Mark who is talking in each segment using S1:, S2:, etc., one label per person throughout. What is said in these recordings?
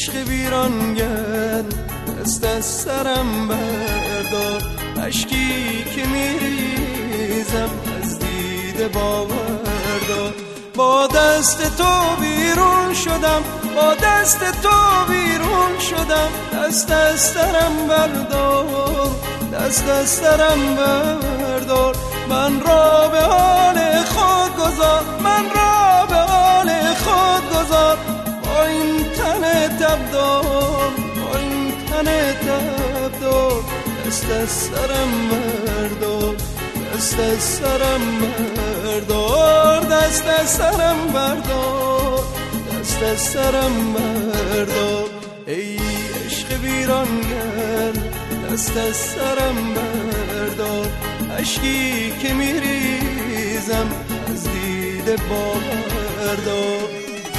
S1: عشق ویرانگر دست از سرم بردار، اشکی که میریزم از دیده باوردار. با دست تو بیرون شدم، با دست تو بیرون شدم، دست از سرم بردار، دست از سرم بردار. من را به حال خود گذار، من را به حال خود گذار، با این تن تبدار، با این تن تبدار. دست از سرم بردار، دست از سرم بردار، دست از سرم بردار، دست از سرم بردار. ای عشق ویرانگر دست از سرم بردار، اشکی که میریزم از دیده باوردار.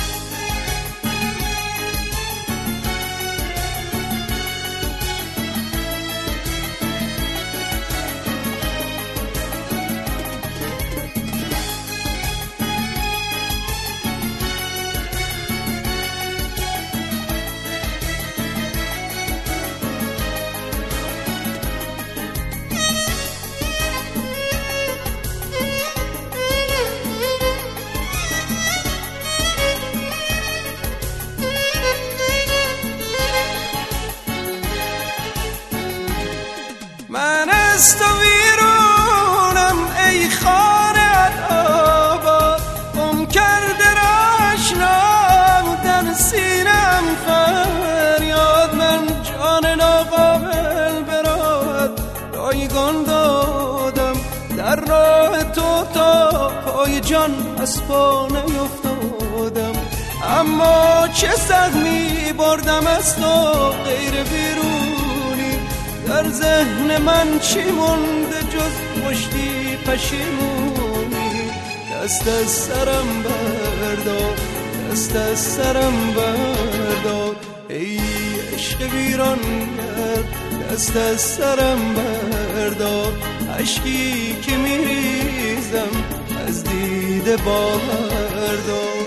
S1: من از تو ویرونم ای خانه آباد، گم کرده راشنام در سینم فریاد. من جان ناقابل برات رایگان دادم، در راه تو تا پای جان از پا نیفتادم. اما چه سهمی بردم از تو غیر بیرونی، در ذهن من چی مونده جز مشتی پشیمونی. دست از سرم بردار، دست از سرم بردار، ای عشق ویرانگر دست از سرم بردار، اشکی که میریزم از دیده باوردار.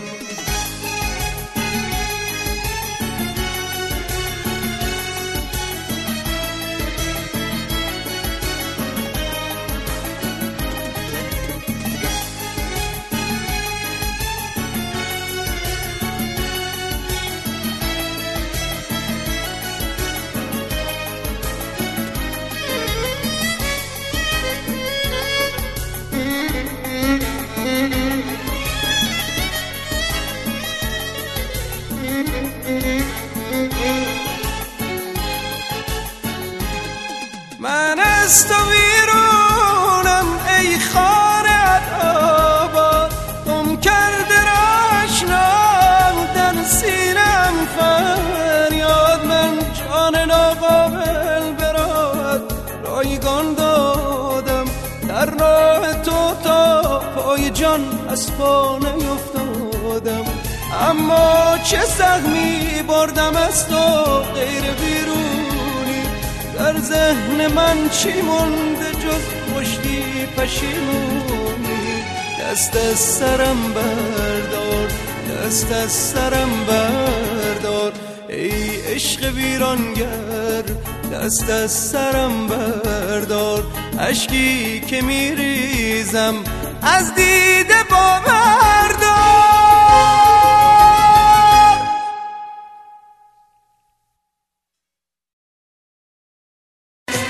S1: من از تو ویرونم ای خانه آباد، گم کرده راشنام در سینم فریاد. من جان ناقابل برات رایگان دادم، در راه تو تا پای جان از پا نیفتادم. اما چه سهمی بردم از تو غیر بیرونی، در ذهن من چی مونده جز مشتی پشیمونی. دست از سرم بردار، دست از سرم بردار، ای عشق ویرانگر دست از سرم بردار، اشکی که میریزم از دیده باور